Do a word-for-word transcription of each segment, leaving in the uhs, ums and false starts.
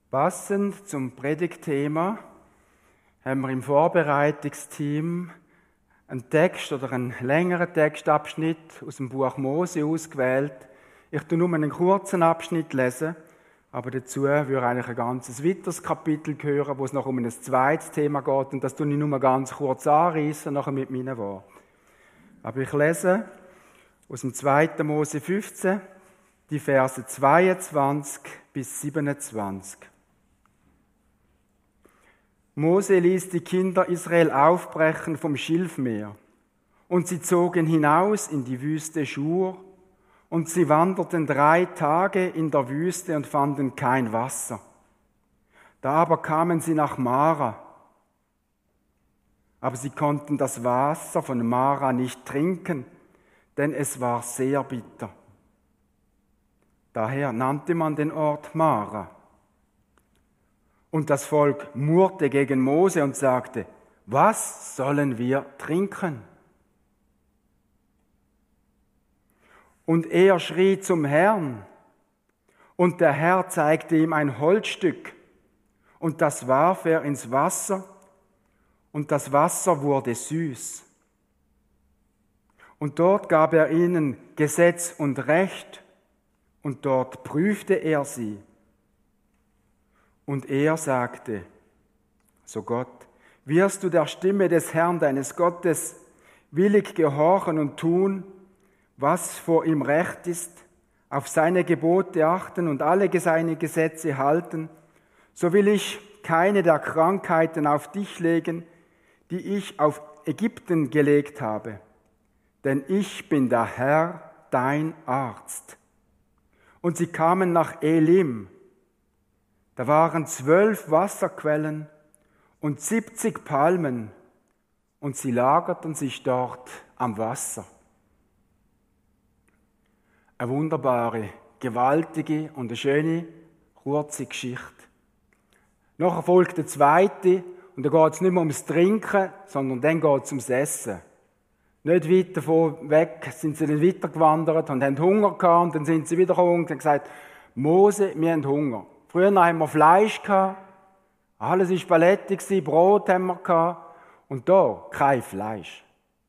Passend zum Predigtthema haben wir im Vorbereitungsteam einen Text oder einen längeren Textabschnitt aus dem Buch Mose ausgewählt. Ich tue nur einen kurzen Abschnitt lesen, aber dazu würde eigentlich ein ganzes weiteres Kapitel gehören, wo es noch um ein zweites Thema geht, und das tue ich nur ganz kurz anreißen, nachher mit meinen Worten. Aber ich lese aus dem zweiten Mose fünfzehn die Verse zweiundzwanzig bis siebenundzwanzig. Mose ließ die Kinder Israel aufbrechen vom Schilfmeer, und sie zogen hinaus in die Wüste Schur, und sie wanderten drei Tage in der Wüste und fanden kein Wasser. Da aber kamen sie nach Mara, aber sie konnten das Wasser von Mara nicht trinken, denn es war sehr bitter. Daher nannte man den Ort Mara. Und das Volk murrte gegen Mose und sagte: Was sollen wir trinken? Und er schrie zum Herrn, und der Herr zeigte ihm ein Holzstück, und das warf er ins Wasser, und das Wasser wurde süß. Und dort gab er ihnen Gesetz und Recht, und dort prüfte er sie. Und er sagte, so Gott, wirst du der Stimme des Herrn, deines Gottes, willig gehorchen und tun, was vor ihm recht ist, auf seine Gebote achten und alle seine Gesetze halten, so will ich keine der Krankheiten auf dich legen, die ich auf Ägypten gelegt habe. Denn ich bin der Herr, dein Arzt. Und sie kamen nach Elim. Da waren zwölf Wasserquellen und siebzig Palmen, und sie lagerten sich dort am Wasser. Eine wunderbare, gewaltige und eine schöne, kurze Geschichte. Nachher folgt der zweite, und da geht es nicht mehr ums Trinken, sondern dann geht es ums Essen. Nicht weit davon weg sind sie dann weitergewandert und haben Hunger gehabt, und dann sind sie wieder gekommen und haben gesagt, Mose, wir haben Hunger. Früher haben wir Fleisch gehabt, alles war Paletti, Brot haben wir gehabt, und da kein Fleisch.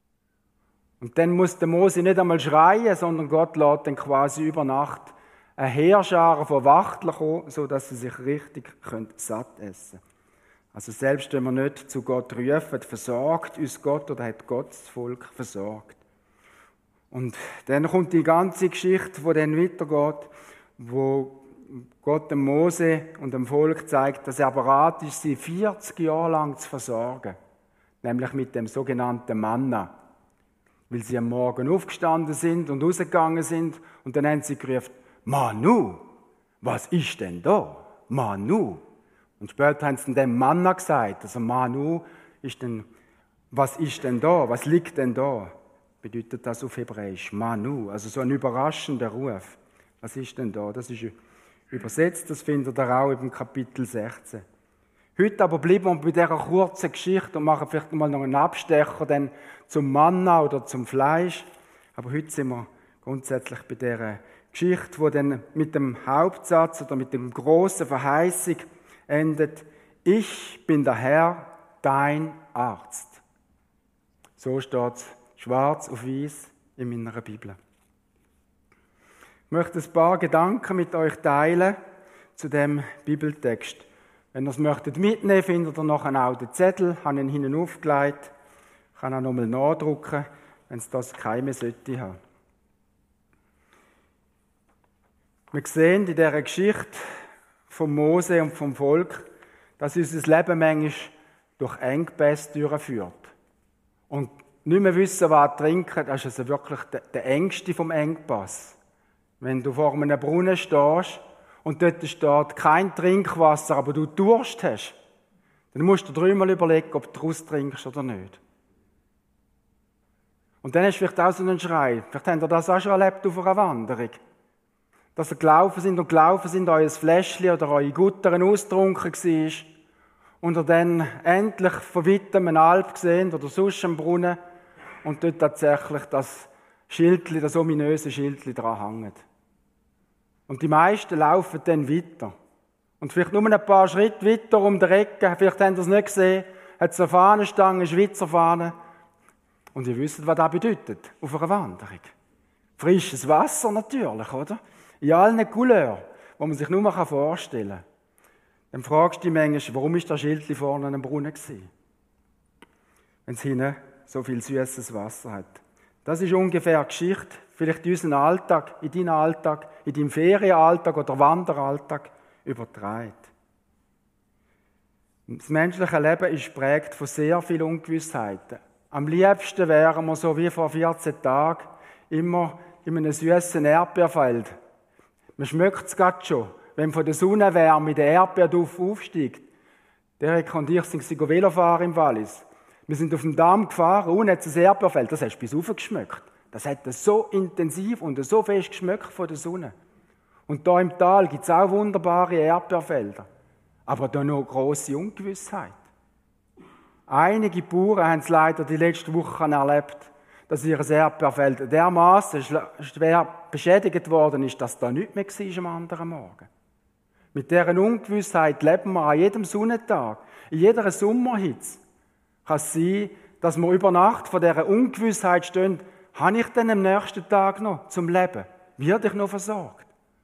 Und dann muss der Mose nicht einmal schreien, sondern Gott lässt dann quasi über Nacht eine Heerschar von Wachteln kommen, sodass sie sich richtig satt essen können. Also selbst wenn wir nicht zu Gott rufen, versorgt uns Gott oder hat Gott das Volk versorgt. Und dann kommt die ganze Geschichte, die dann weitergeht, wo Gott dem Mose und dem Volk zeigt, dass er bereit ist, sie vierzig Jahre lang zu versorgen. Nämlich mit dem sogenannten Manna. Weil sie am Morgen aufgestanden sind und rausgegangen sind, und dann haben sie gerufen, Manu, was ist denn da? Manu. Und später haben sie dem Manna gesagt. Also Manu ist dann, was ist denn da? Was liegt denn da? Bedeutet das auf Hebräisch. Manu, also so ein überraschender Ruf. Was ist denn da? Das ist übersetzt, das findet ihr auch im Kapitel sechzehn. Heute aber bleiben wir bei dieser kurzen Geschichte und machen vielleicht mal noch einen Abstecher dann zum Manna oder zum Fleisch. Aber heute sind wir grundsätzlich bei dieser Geschichte, die dann mit dem Hauptsatz oder mit dem grossen Verheißung endet. Ich bin der Herr, dein Arzt. So steht es schwarz auf weiß in meiner Bibel. Ich möchte ein paar Gedanken mit euch teilen zu dem Bibeltext. Wenn ihr es möchtet mitnehmen, findet ihr nachher auch den Zettel, ich habe ihn hinten aufgelegt, ich kann auch nochmal nachdrucken, wenn es das keine sollte haben. Wir sehen in dieser Geschichte von Mose und vom Volk, dass unser Leben manchmal durch Engpässe durchführt. Und nicht mehr wissen, was trinken, das ist also wirklich der Ängste vom Engpass. Wenn du vor einem Brunnen stehst und dort steht kein Trinkwasser, aber du Durst hast, dann musst du dreimal überlegen, ob du daraus trinkst oder nicht. Und dann hast du vielleicht auch so einen Schrei. Vielleicht habt ihr das auch schon erlebt auf einer Wanderung. Dass ihr gelaufen sind und gelaufen sind, euer Fläschchen oder eure Guttern ausgetrunken war und ihr dann endlich von weitem einen Alp gesehen oder sonst einen Brunnen und dort tatsächlich das Schildchen, das ominöse Schildchen dran hängt. Und die meisten laufen dann weiter. Und vielleicht nur ein paar Schritte weiter um die Ecke, vielleicht habt ihr es nicht gesehen, hat es eine Fahnenstange, eine Schweizer Fahne. Und ihr wisst, was das bedeutet auf einer Wanderung. Frisches Wasser natürlich, oder? In allen Couleurs, die man sich nur vorstellen kann. Dann fragst du dich manchmal, warum ist das Schild vorne an einem Brunnen gewesen? Wenn es hinten so viel süßes Wasser hat. Das ist ungefähr die Geschichte, vielleicht in unserem Alltag, in deinem Alltag, in deinem Ferienalltag oder Wanderalltag übertragen. Das menschliche Leben ist geprägt von sehr vielen Ungewissheiten. Am liebsten wären wir so wie vor vierzehn Tagen immer in einem süßen Erdbeerfeld. Man schmeckt es gerade schon, wenn von der Sonnenwärme der Erdbeerduft aufsteigt. Derek und ich sind Velofahren im Wallis. Wir sind auf dem Damm gefahren, unten hat es ein Erdbeerfeld, das hast du bis rauf geschmeckt. Das hat so intensiv und so fest geschmeckt von der Sonne. Und da im Tal gibt es auch wunderbare Erdbeerfelder. Aber da noch grosse Ungewissheit. Einige Bauern haben es leider die letzten Wochen erlebt, dass ihr Erdbeerfeld dermaßen schwer beschädigt worden ist, dass da nichts mehr war am anderen Morgen. Mit dieser Ungewissheit leben wir an jedem Sonnentag, in jeder Sommerhitze. Kann es sein, dass wir über Nacht von dieser Ungewissheit stehen, habe ich denn am nächsten Tag noch zum Leben? Werde ich noch versorgt?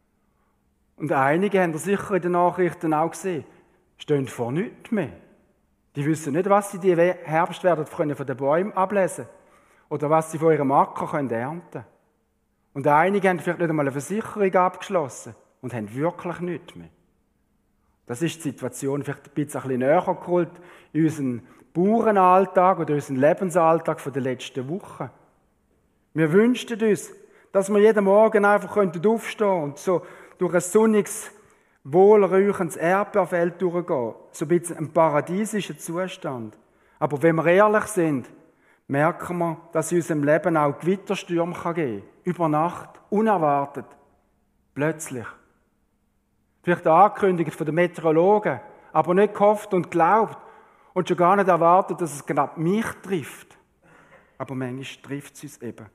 Und einige haben das sicher in den Nachrichten auch gesehen, stehen vor nichts mehr. Die wissen nicht, was sie die Herbst werden von den Bäumen ablesen oder was sie von ihrem Acker ernten können. Und einige haben vielleicht nicht einmal eine Versicherung abgeschlossen und haben wirklich nichts mehr. Das ist die Situation vielleicht ein bisschen näher geholt in unseren Bauernalltag oder unseren Lebensalltag von den letzten Wochen. Wir wünschten uns, dass wir jeden Morgen einfach aufstehen könnten und so durch ein sonniges, wohlriechendes Erdbeerfeld durchgehen. So ein bisschen ein paradiesischer Zustand. Aber wenn wir ehrlich sind, merken wir, dass in unserem Leben auch Gewitterstürme geben kann. Über Nacht, unerwartet, plötzlich. Vielleicht angekündigt von den Meteorologen, aber nicht gehofft und geglaubt und schon gar nicht erwartet, dass es genau mich trifft. Aber manchmal trifft es uns eben.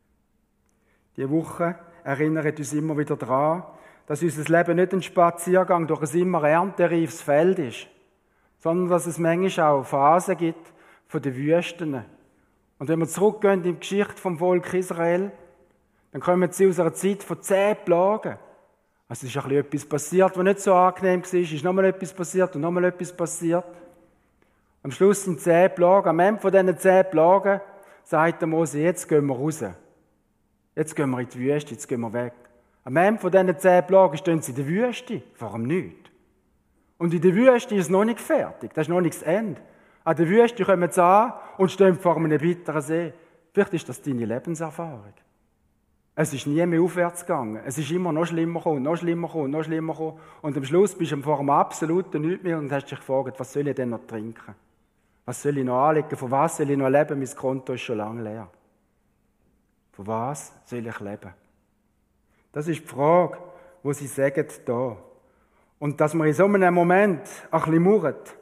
Diese Woche erinnert uns immer wieder daran, dass unser Leben nicht ein Spaziergang durch ein immer erntereifes Feld ist, sondern dass es manchmal auch Phasen gibt von den Wüsten. Und wenn wir zurückgehen in die Geschichte vom Volk Israel, dann kommen sie aus einer Zeit von zehn Plagen. Also es ist ein bisschen etwas passiert, was nicht so angenehm war, es ist nochmal etwas passiert und nochmal etwas passiert. Am Schluss sind zehn Plagen. Am Ende von diesen zehn Plagen sagt der Mose, jetzt gehen wir raus. Jetzt gehen wir in die Wüste, jetzt gehen wir weg. Am Ende von diesen zehn Plagen stehen sie in der Wüste, vor dem Nichts. Und in der Wüste ist es noch nicht fertig, das ist noch nicht das Ende. An der Wüste kommen sie an und stehen vor einem bitteren See. Vielleicht ist das deine Lebenserfahrung. Es ist nie mehr aufwärts gegangen. Es ist immer noch schlimmer gekommen, noch schlimmer gekommen, noch schlimmer gekommen. Und am Schluss bist du vor einem absoluten Nichts mehr und hast dich gefragt, was soll ich denn noch trinken? Was soll ich noch anlegen? Von was soll ich noch leben? Mein Konto ist schon lange leer. Von was soll ich leben? Das ist die Frage, die sie sagen da. Und dass man in so einem Moment ein bisschen murrt,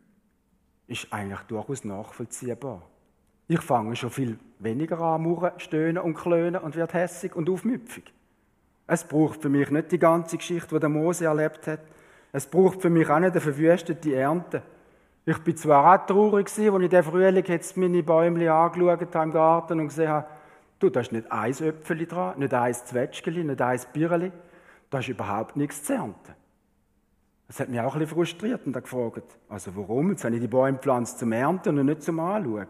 ist eigentlich durchaus nachvollziehbar. Ich fange schon viel weniger an, murren, stöhnen und klönen und werde hässig und aufmüpfig. Es braucht für mich nicht die ganze Geschichte, die der Mose erlebt hat. Es braucht für mich auch nicht eine verwüstete Ernte. Ich bin zwar auch traurig gewesen, als ich den Frühling jetzt meine Bäume angeschaut habe im Garten und gesehen habe, du, da ist nicht ein Äpfel dran, nicht ein Zwetschgeli, nicht ein Birreli, da ist überhaupt nichts zu ernten. Das hat mich auch ein bisschen frustriert und dann gefragt, also warum? Jetzt habe ich die Bäume gepflanzt zum Ernten und nicht zum Anschauen.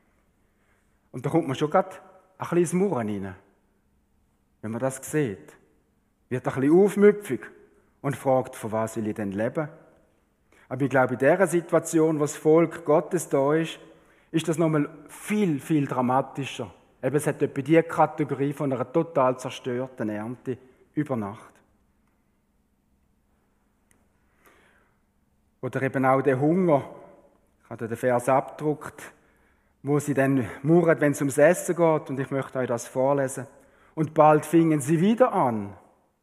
Und da kommt man schon gerade ein bisschen ins Murren rein. Wenn man das sieht, wird ein bisschen aufmüpfig und fragt, von was will ich denn leben? Aber ich glaube, in dieser Situation, wo das Volk Gottes da ist, ist das nochmal viel, viel dramatischer. Eben, es hat etwa die Kategorie von einer total zerstörten Ernte über Nacht. Oder eben auch der Hunger. Ich habe den Vers abgedruckt, wo sie dann murren, wenn es ums Essen geht. Und ich möchte euch das vorlesen. Und bald fingen sie wieder an,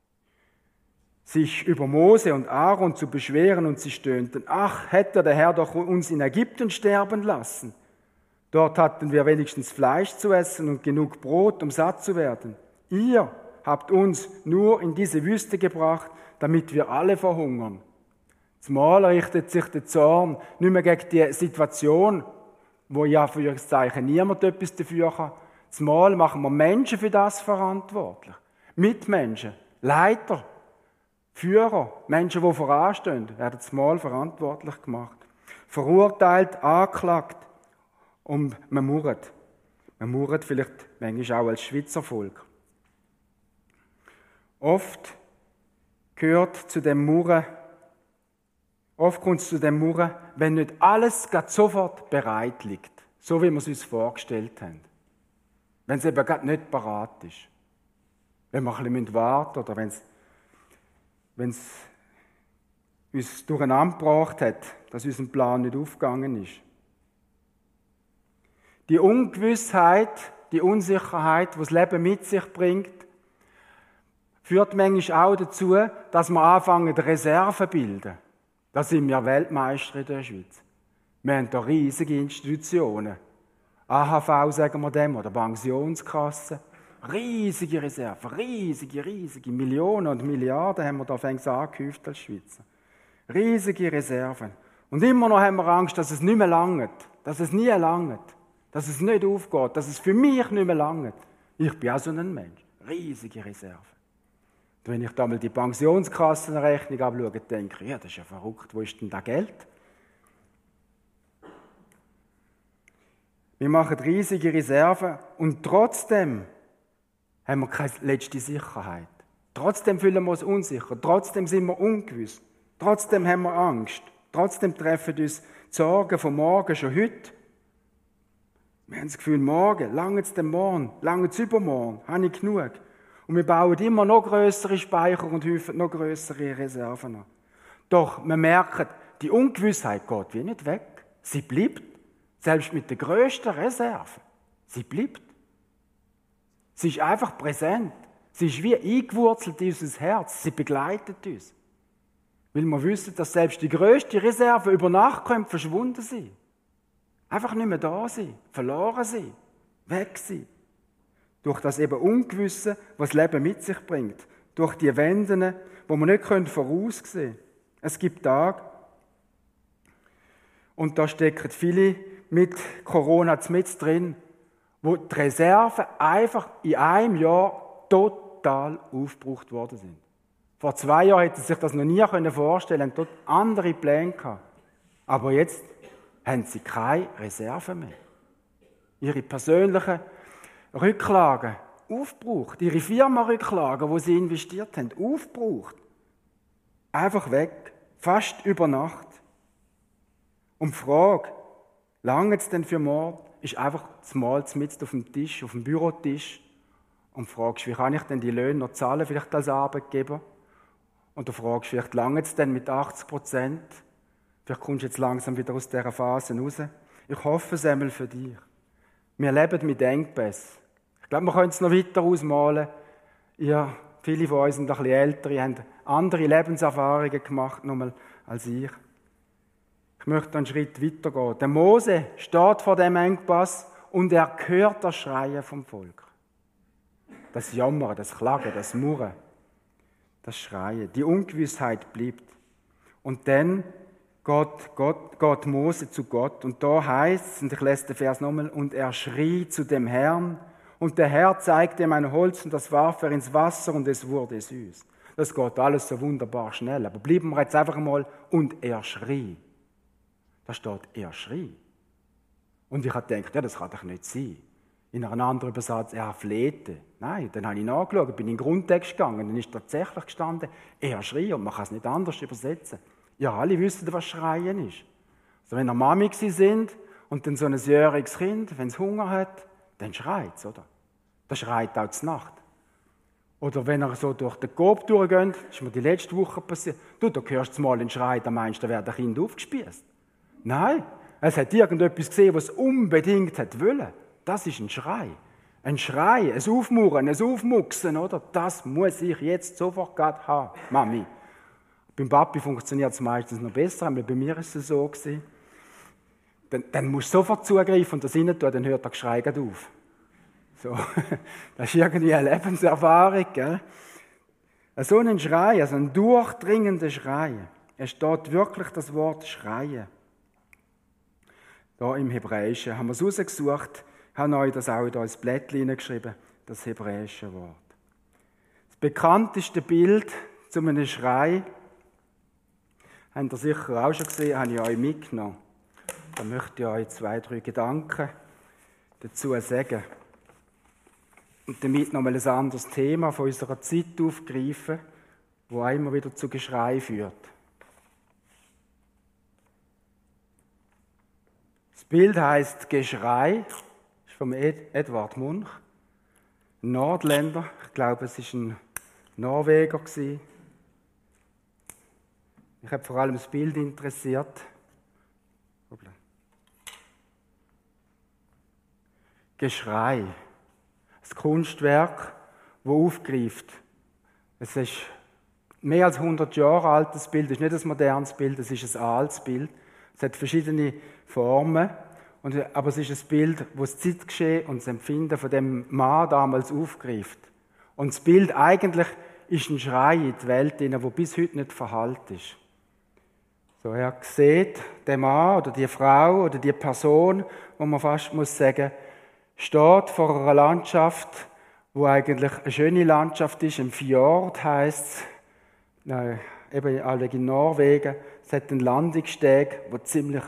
sich über Mose und Aaron zu beschweren, und sie stöhnten, ach, hätte der Herr doch uns in Ägypten sterben lassen. Dort hatten wir wenigstens Fleisch zu essen und genug Brot, um satt zu werden. Ihr habt uns nur in diese Wüste gebracht, damit wir alle verhungern. Zumal richtet sich der Zorn nicht mehr gegen die Situation, wo ja für das Zeichen niemand etwas dafür kann. Zumal machen wir Menschen für das verantwortlich. Mitmenschen, Leiter, Führer, Menschen, die voranstehen, werden zumal verantwortlich gemacht. Verurteilt, angeklagt und man murrt. Man murrt vielleicht manchmal auch als Schweizer Volk. Oft gehört zu dem Murren, oft kommt es zu dem Murren, wenn nicht alles gerade sofort bereit liegt, so wie wir es uns vorgestellt haben. Wenn es eben gerade nicht parat ist. Wenn wir ein bisschen warten oder wenn es, wenn es uns durcheinander gebracht hat, dass unser Plan nicht aufgegangen ist. Die Ungewissheit, die Unsicherheit, die das Leben mit sich bringt, führt manchmal auch dazu, dass wir anfangen, Reserven zu bilden. Da sind wir Weltmeister in der Schweiz. Wir haben da riesige Institutionen. A H V sagen wir dem, oder Pensionskassen. Riesige Reserven, riesige, riesige Millionen und Milliarden haben wir da fängs angehäuft als Schweizer. Riesige Reserven. Und immer noch haben wir Angst, dass es nicht mehr langt, dass es nie langt, dass es nicht aufgeht, dass es für mich nicht mehr langt. Ich bin auch so ein Mensch. Riesige Reserven. Und wenn ich da mal die Pensionskassenrechnung anschaue, denke ich, ja, das ist ja verrückt, wo ist denn das Geld? Wir machen riesige Reserven und trotzdem haben wir keine letzte Sicherheit. Trotzdem fühlen wir uns unsicher, trotzdem sind wir ungewiss, trotzdem haben wir Angst, trotzdem treffen uns die Sorgen von morgen schon heute. Wir haben das Gefühl, morgen, lange es den Morgen, lange es übermorgen, habe ich genug. Und wir bauen immer noch grössere Speicher und häufen noch grössere Reserven an. Doch wir merken, die Ungewissheit geht wie nicht weg. Sie bleibt, selbst mit der grössten Reserve. Sie bleibt. Sie ist einfach präsent. Sie ist wie eingewurzelt in unser Herz. Sie begleitet uns. Weil wir wissen, dass selbst die grösste Reserve über Nacht können verschwunden sein. Einfach nicht mehr da sein, verloren sein, weg sein. Durch das eben Ungewisse, was das Leben mit sich bringt. Durch die Wenden, die wir nicht voraussehen können. Es gibt Tage, und da stecken viele mit Corona mit drin, wo die Reserven einfach in einem Jahr total aufgebraucht worden sind. Vor zwei Jahren hätten sie sich das noch nie vorstellen können, dort andere Pläne gehabt. Aber jetzt haben sie keine Reserven mehr. Ihre persönlichen Rücklagen aufgebraucht, ihre Firmenrücklagen, wo sie investiert haben, aufgebraucht. Einfach weg, fast über Nacht. Und die Frage, lange es denn für morgen, ist einfach das Mal mitten auf dem Tisch, auf dem Bürotisch. Und fragst, wie kann ich denn die Löhne noch zahlen, vielleicht als Arbeitgeber? Und du fragst, vielleicht lange es denn mit achtzig Prozent? Vielleicht kommst du jetzt langsam wieder aus dieser Phase raus. Ich hoffe es einmal für dich. Wir leben mit Engpässen. Ich glaube, wir können es noch weiter ausmalen. Ihr, viele von uns sind ein bisschen älter, ihr habt andere Lebenserfahrungen gemacht nochmal als ich. Ich möchte einen Schritt weitergehen. Der Mose steht vor dem Engpass und er hört das Schreien vom Volk. Das Jammern, das Klagen, das Murren, das Schreien. Die Ungewissheit bleibt. Und dann geht, Gott, geht Mose zu Gott. Und da heißt es, und ich lese den Vers nochmal, und er schrie zu dem Herrn. Und der Herr zeigte ihm ein Holz und das warf er ins Wasser und es wurde süß. Das geht alles so wunderbar schnell. Aber bleiben wir jetzt einfach mal, und er schrie. Da steht, er schrie. Und ich habe gedacht, ja, das kann doch nicht sein. In einem anderen Übersatz, er flehte. Nein, dann habe ich nachgeschaut, bin in den Grundtext gegangen, dann ist tatsächlich gestanden, er schrie, und man kann es nicht anders übersetzen. Ja, alle wissen, was Schreien ist. Also wenn ihr Mami sind und dann so ein jähriges Kind, wenn es Hunger hat, dann schreit es, oder? Das schreit auch zur Nacht. Oder wenn ihr so durch den Coop durchgeht, das ist mir die letzte Woche passiert, du, da hörst du mal einen Schrei, da meinst du, da wird ein Kind aufgespießt. Nein, es hat irgendetwas gesehen, was es unbedingt hat wollen. Das ist ein Schrei. Ein Schrei, ein Aufmurren, ein Aufmuchsen, oder? Das muss ich jetzt sofort gerade haben, Mami. Beim Papi funktioniert es meistens noch besser, aber bei mir ist es so gewesen. Dann, dann musst du sofort zugreifen und das rein tun, dann hört der Geschrei gerade auf. So, das ist irgendwie eine Lebenserfahrung, gell? So ein Schrei, also ein durchdringender Schrei. Es steht wirklich das Wort schreien. Da im Hebräischen haben wir es rausgesucht, haben euch das auch da ins Blättchen hineingeschrieben, das hebräische Wort. Das bekannteste Bild zu einem Schrei, habt ihr sicher auch schon gesehen, habe ich euch mitgenommen. Da möchte ich euch zwei, drei Gedanken dazu sagen. Und damit nochmal ein anderes Thema von unserer Zeit aufgreifen, das auch immer wieder zu Geschrei führt. Das Bild heisst Geschrei, das ist von Edvard Munch, ein Nordländer. Ich glaube, es war ein Norweger. Mich hat vor allem das Bild interessiert. Geschrei, das Kunstwerk, das aufgreift. Es ist mehr als hundert Jahre alt, das Bild. Es ist nicht ein modernes Bild, es ist ein altes Bild. Es hat verschiedene Formen, und, aber es ist ein Bild, das das Zeitgeschehen und das Empfinden von dem Mann damals aufgreift. Und das Bild eigentlich ist ein Schrei in die Welt, der bis heute nicht verhallt ist. So, er sieht den Mann oder die Frau oder die Person, wo man fast muss sagen, steht vor einer Landschaft, wo eigentlich eine schöne Landschaft ist, ein Fjord heisst es, äh, eben alle in Norwegen. Es hat einen Landungssteg, der ziemlich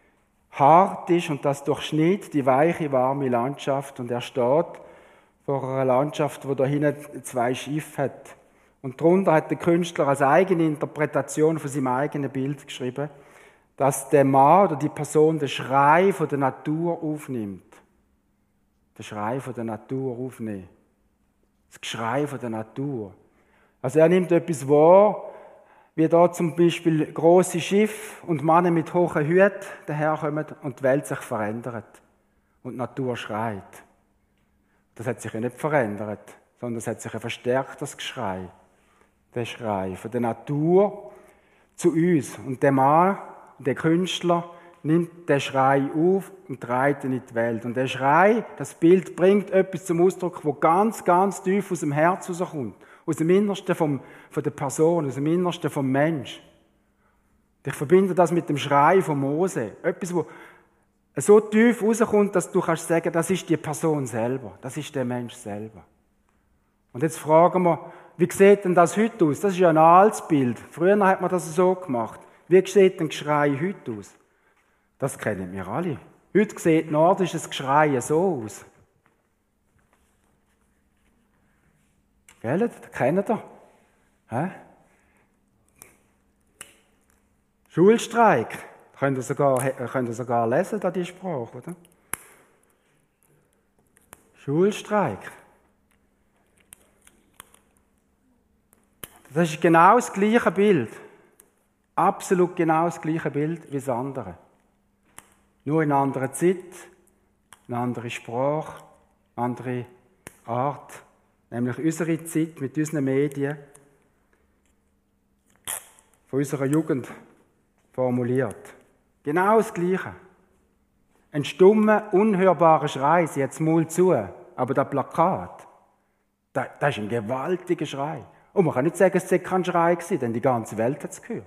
hart ist und das durchschnitt die weiche, warme Landschaft. Und er steht vor einer Landschaft, wo da hinten zwei Schiffe hat. Und darunter hat der Künstler als eigene Interpretation von seinem eigenen Bild geschrieben, dass der Mann oder die Person den Schrei von der Natur aufnimmt. Den Schrei von der Natur aufnehmen. Das Geschrei von der Natur. Also er nimmt etwas wahr, wie da zum Beispiel grosse Schiffe und Männer mit hohen Hüten daherkommen und die Welt sich verändert. Und die Natur schreit. Das hat sich ja nicht verändert, sondern es hat sich ein verstärktes Geschrei. Der Schrei von der Natur zu uns. Und der Mann, der Künstler, nimmt den Schrei auf und trägt ihn in die Welt. Und der Schrei, das Bild, bringt etwas zum Ausdruck, wo ganz, ganz tief aus dem Herz rauskommt. Aus dem Innersten vom, von der Person, aus dem Innersten vom Mensch. Ich verbinde das mit dem Schrei von Mose. Etwas, wo so tief rauskommt, dass du kannst sagen, das ist die Person selber. Das ist der Mensch selber. Und jetzt fragen wir, wie sieht denn das heute aus? Das ist ja ein altes Bild. Früher hat man das so gemacht. Wie sieht denn Geschrei heute aus? Das kennen wir alle. Heute sieht nordisches Geschrei so aus. Gell? Das kennt ihr? Hä? Schulstreik. Könnt ihr sogar, könnt ihr sogar lesen, da die Sprache, oder? Schulstreik. Das ist genau das gleiche Bild. Absolut genau das gleiche Bild wie das andere. Nur in einer anderen Zeit, eine andere Sprache, eine andere Art. Nämlich unsere Zeit mit unseren Medien von unserer Jugend formuliert. Genau das Gleiche. Ein stummer, unhörbarer Schrei, sie hat das Maul zu, aber das Plakat, das, das ist ein gewaltiger Schrei. Und man kann nicht sagen, es sei kein Schrei gewesen, denn die ganze Welt hat es gehört.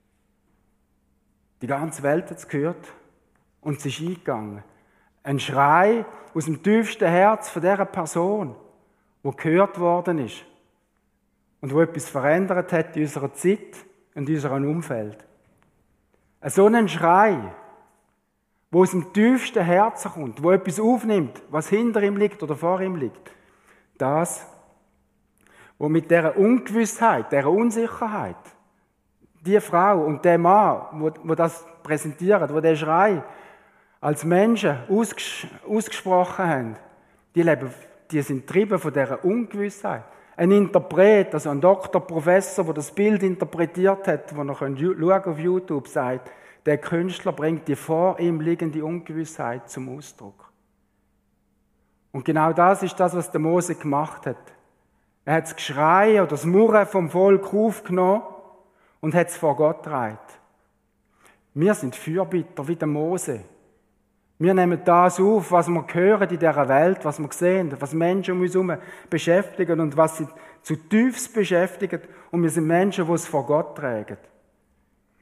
Die ganze Welt hat es gehört und sie ist eingegangen. Ein Schrei aus dem tiefsten Herz von dieser Person, wo gehört worden ist und wo etwas verändert hat in unserer Zeit und in unserem Umfeld. So ein Schrei, wo aus dem tiefsten Herzen kommt, wo etwas aufnimmt, was hinter ihm liegt oder vor ihm liegt, das, wo mit dieser Ungewissheit, dieser Unsicherheit, die Frau und der Mann, wo, wo das präsentieren, wo der Schrei als Menschen ausges- ausgesprochen haben, die leben, die sind getrieben von dieser Ungewissheit. Ein Interpret, also ein Doktor, Professor, der das Bild interpretiert hat, wo noch auf YouTube sagt, der Künstler bringt die vor ihm liegende Ungewissheit zum Ausdruck. Und genau das ist das, was der Mose gemacht hat. Er hat das Geschrei oder das Murren vom Volk aufgenommen und hat es vor Gott getragen. Wir sind Fürbitter wie der Mose. Wir nehmen das auf, was wir hören in dieser Welt, was wir sehen, was Menschen um uns herum beschäftigen und was sie zutiefst beschäftigen. Und wir sind Menschen, die es vor Gott tragen.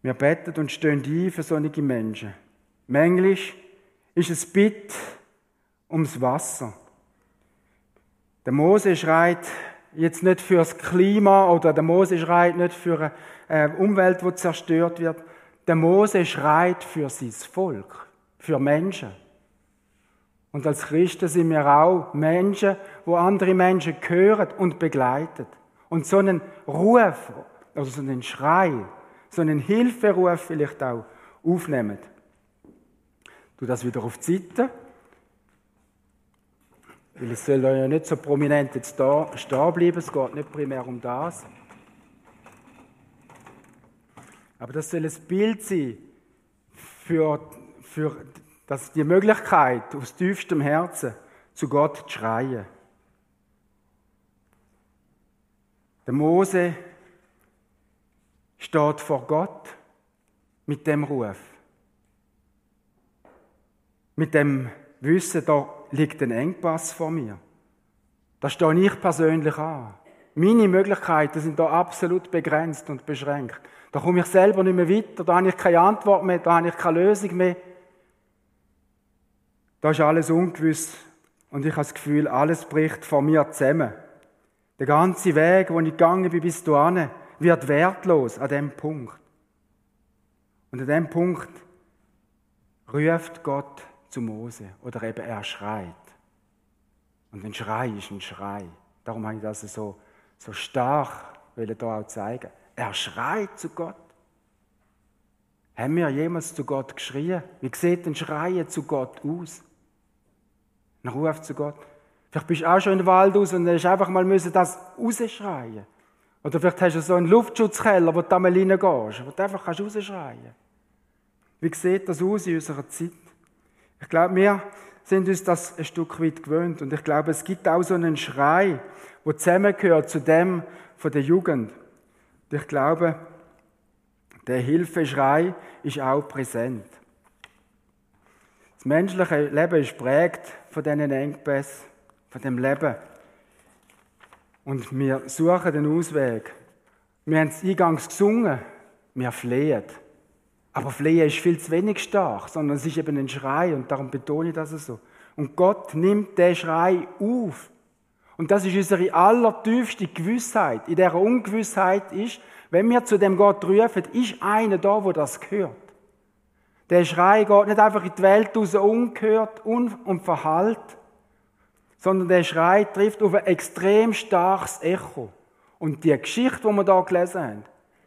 Wir beten und stehen ein für solche Menschen. Manchmal ist es Bitte ums Wasser. Der Mose schreit jetzt nicht für das Klima oder der Mose schreit nicht für eine Umwelt, die zerstört wird. Der Mose schreit für sein Volk, für Menschen. Und als Christen sind wir auch Menschen, wo andere Menschen hören und begleiten. Und so einen Ruf, oder so einen Schrei, so einen Hilferuf vielleicht auch aufnehmen. Du das wieder auf die Seite. Weil es soll ja nicht so prominent jetzt da stehen bleiben, es geht nicht primär um das. Aber das soll ein Bild sein für, für das, die Möglichkeit, aus tiefstem Herzen zu Gott zu schreien. Der Mose steht vor Gott mit dem Ruf. Mit dem Wissen, da liegt ein Engpass vor mir. Da stehe ich persönlich an. Meine Möglichkeiten sind da absolut begrenzt und beschränkt. Da komme ich selber nicht mehr weiter, da habe ich keine Antwort mehr, da habe ich keine Lösung mehr. Da ist alles ungewiss und ich habe das Gefühl, alles bricht vor mir zusammen. Der ganze Weg, den ich gegangen bin bis dahin, wird wertlos an diesem Punkt. Und an diesem Punkt ruft Gott zu Mose oder eben er schreit. Und ein Schrei ist ein Schrei. Darum habe ich das so, so stark hier auch zeigen. Er schreit zu Gott. Haben wir jemals zu Gott geschrien? Wie sieht ein Schreien zu Gott aus? Ein Ruf zu Gott. Vielleicht bist du auch schon in den Wald raus und hast einfach mal müssen das rausschreien. Oder vielleicht hast du so einen Luftschutzkeller, wo du da mal reingehst, wo du einfach rausschreien kannst. Wie sieht das aus in unserer Zeit? Ich glaube, wir sind uns das ein Stück weit gewöhnt. Und ich glaube, es gibt auch so einen Schrei, der zusammengehört zu dem von der Jugend. Und ich glaube, der Hilfeschrei ist auch präsent. Das menschliche Leben ist geprägt von diesen Engpässen, von dem Leben. Und wir suchen den Ausweg. Wir haben es eingangs gesungen, wir flehen. Aber Flehen ist viel zu wenig stark, sondern es ist eben ein Schrei und darum betone ich das so. Und Gott nimmt den Schrei auf. Und das ist unsere allertiefste Gewissheit. In dieser Ungewissheit ist, wenn wir zu dem Gott rufen, ist einer da, wo das gehört. Der Schrei geht nicht einfach in die Welt raus, ungehört und verhallt, sondern der Schrei trifft auf ein extrem starkes Echo. Und die Geschichte, die wir hier gelesen haben,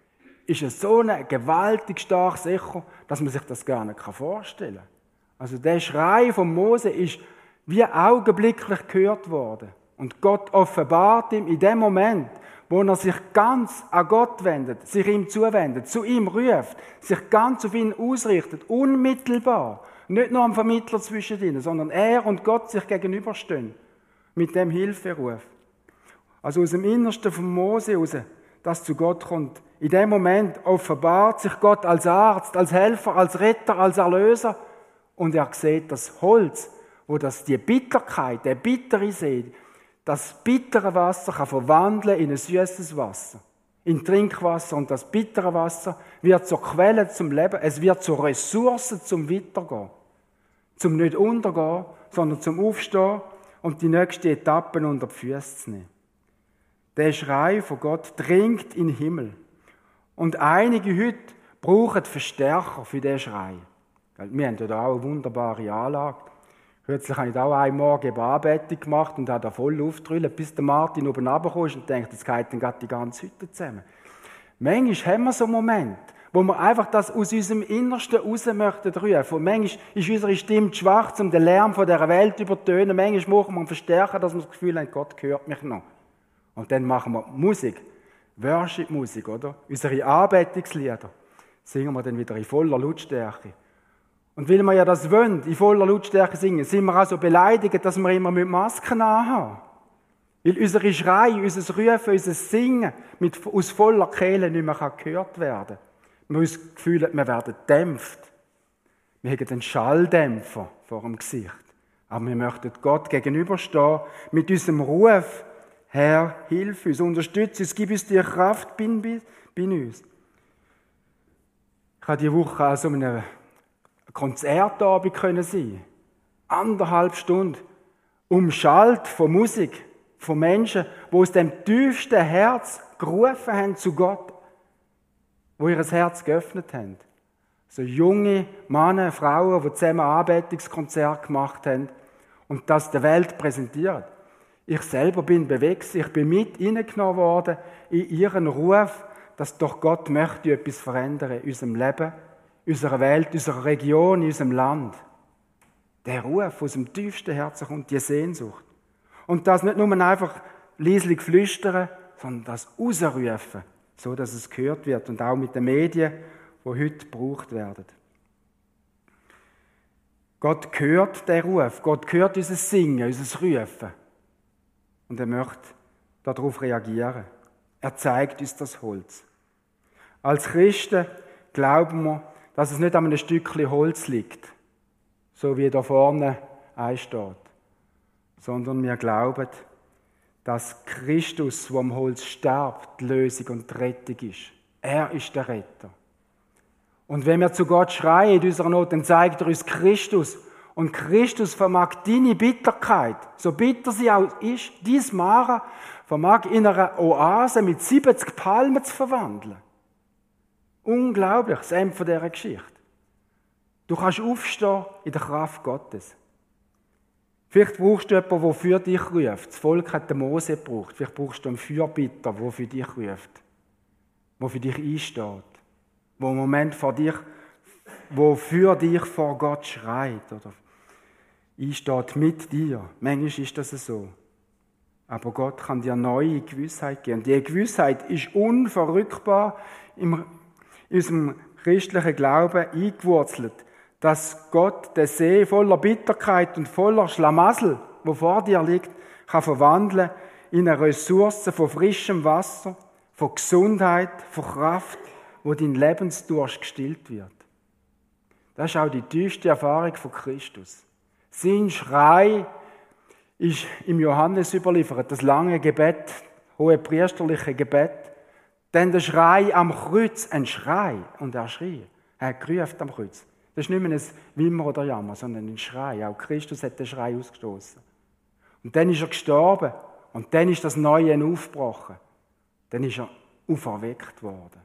ist so ein gewaltig starkes Echo, dass man sich das gar nicht vorstellen kann. Also der Schrei von Mose ist wie augenblicklich gehört worden. Und Gott offenbart ihm in dem Moment, wo er sich ganz an Gott wendet, sich ihm zuwendet, zu ihm ruft, sich ganz auf ihn ausrichtet, unmittelbar, nicht nur am Vermittler zwischen ihnen, sondern er und Gott sich gegenüberstehen, mit dem Hilferuf. Also aus dem Innersten von Mose heraus, das zu Gott kommt. In dem Moment offenbart sich Gott als Arzt, als Helfer, als Retter, als Erlöser und er sieht das Holz, wo das die Bitterkeit, der bittere See, das bittere Wasser kann verwandeln in ein süßes Wasser, in Trinkwasser und das bittere Wasser wird zur Quelle zum Leben, es wird zur Ressource zum Weitergehen, zum nicht untergehen, sondern zum Aufstehen und die nächste Etappe unter die Füße zu nehmen. Der Schrei von Gott dringt in den Himmel. Und einige heute brauchen Verstärker für diesen Schrei. Wir haben hier auch eine wunderbare Anlage. Kürzlich habe ich auch einen Morgen eine Anbetung gemacht und habe da voll aufgedrüllt, bis der Martin oben runterkam und denkt, jetzt geht dann gerade die ganze Hütte zusammen. Manchmal haben wir so einen Moment, wo wir einfach das aus unserem Innersten raus möchten rufen. Und manchmal ist unsere Stimme zu schwach, um den Lärm von dieser Welt zu übertönen. Manchmal machen wir einen Verstärker, dass wir das Gefühl haben, Gott hört mich noch. Und dann machen wir Musik, Worship-Musik, oder? Unsere Anbetungslieder singen wir dann wieder in voller Lautstärke. Und weil wir ja das wollen, in voller Lautstärke singen, sind wir auch so beleidigt, dass wir immer mit Masken anhaben. Weil unsere Schrei, unser Rufen, unser Singen mit, aus voller Kehle nicht mehr gehört werden kann. Wir haben das Gefühl, wir werden gedämpft. Wir haben einen Schalldämpfer vor dem Gesicht. Aber wir möchten Gott gegenüberstehen mit unserem Ruf, Herr, hilf uns, unterstütze uns, gib uns die Kraft, bin, bin uns. Ich habe diese Woche an so einem Konzertabend können sein. Anderthalb Stunden. Umschallt von Musik, von Menschen, die aus dem tiefsten Herz gerufen haben zu Gott, die ihr Herz geöffnet haben. So junge Männer, Frauen, die zusammen Anbetungskonzerte gemacht haben und das der Welt präsentieren. Ich selber bin bewegt, ich bin mit hineingenommen worden in ihren Ruf, dass doch Gott möchte etwas verändern in unserem Leben, in unserer Welt, in unserer Region, in unserem Land. Der Ruf aus dem tiefsten Herzen kommt, die Sehnsucht. Und das nicht nur einfach leislich flüstern, sondern das rausrufen, so dass es gehört wird und auch mit den Medien, die heute gebraucht werden. Gott hört den Ruf, Gott hört unser Singen, unser Rufen. Und er möchte darauf reagieren. Er zeigt uns das Holz. Als Christen glauben wir, dass es nicht an einem Stückchen Holz liegt, so wie da vorne einsteht, sondern wir glauben, dass Christus, der am Holz starb, die Lösung und die Rettung ist. Er ist der Retter. Und wenn wir zu Gott schreien in unserer Not, dann zeigt er uns Christus. Und Christus vermag deine Bitterkeit, so bitter sie auch ist, dies Mara, vermag in einer Oase mit siebzig Palmen zu verwandeln. Unglaublich, das Ende von dieser Geschichte. Du kannst aufstehen in der Kraft Gottes. Vielleicht brauchst du jemanden, der für dich ruft. Das Volk hat den Mose gebraucht. Vielleicht brauchst du einen Fürbitter, der für dich ruft. Der für dich einsteht. Der im Moment vor dich, der für dich vor Gott schreit. Oder einsteht mit dir. Manchmal ist das so. Aber Gott kann dir neue Gewissheit geben. Und diese Gewissheit ist unverrückbar in unserem christlichen Glauben eingewurzelt, dass Gott den See voller Bitterkeit und voller Schlamassel, wo vor dir liegt, kann verwandeln in eine Ressource von frischem Wasser, von Gesundheit, von Kraft, wo dein Lebensdurst gestillt wird. Das ist auch die tiefste Erfahrung von Christus. Sein Schrei ist im Johannes überliefert, das lange Gebet, hohe priesterliche Gebet. Denn der Schrei am Kreuz, ein Schrei, und er schrie, er hat gerufen am Kreuz. Das ist nicht mehr ein Wimmer oder Jammer, sondern ein Schrei. Auch Christus hat den Schrei ausgestoßen. Und dann ist er gestorben und dann ist das Neue aufgebrochen. Dann ist er auferweckt worden.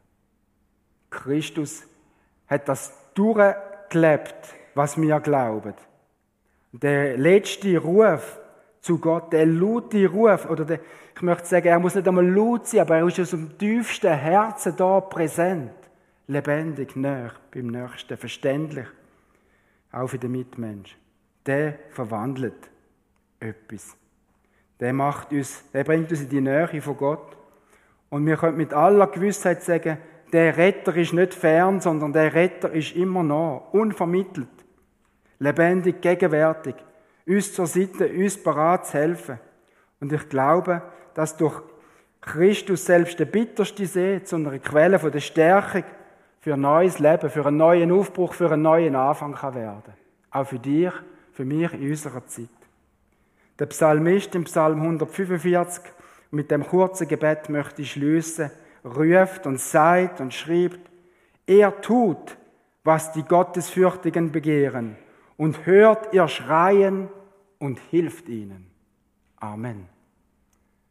Christus hat das durchgelebt, was wir glauben. Der letzte Ruf zu Gott, der laute Ruf, oder der, ich möchte sagen, er muss nicht einmal laut sein, aber er ist aus dem tiefsten Herzen da präsent, lebendig, nah, beim Nächsten, verständlich, auch für den Mitmensch. Der verwandelt etwas. Der macht uns, der bringt uns in die Nähe von Gott. Und wir können mit aller Gewissheit sagen, der Retter ist nicht fern, sondern der Retter ist immer nah, unvermittelt, lebendig, gegenwärtig, uns zur Seite, uns parat zu helfen. Und ich glaube, dass durch Christus selbst der bitterste See zu einer Quelle von der Stärkung für ein neues Leben, für einen neuen Aufbruch, für einen neuen Anfang kann werden. Auch für dich, für mich in unserer Zeit. Der Psalmist im Psalm hundertfünfundvierzig, mit dem kurzen Gebet möchte ich schliessen, ruft und sagt und schreibt, er tut, was die Gottesfürchtigen begehren und hört ihr Schreien und hilft ihnen. Amen.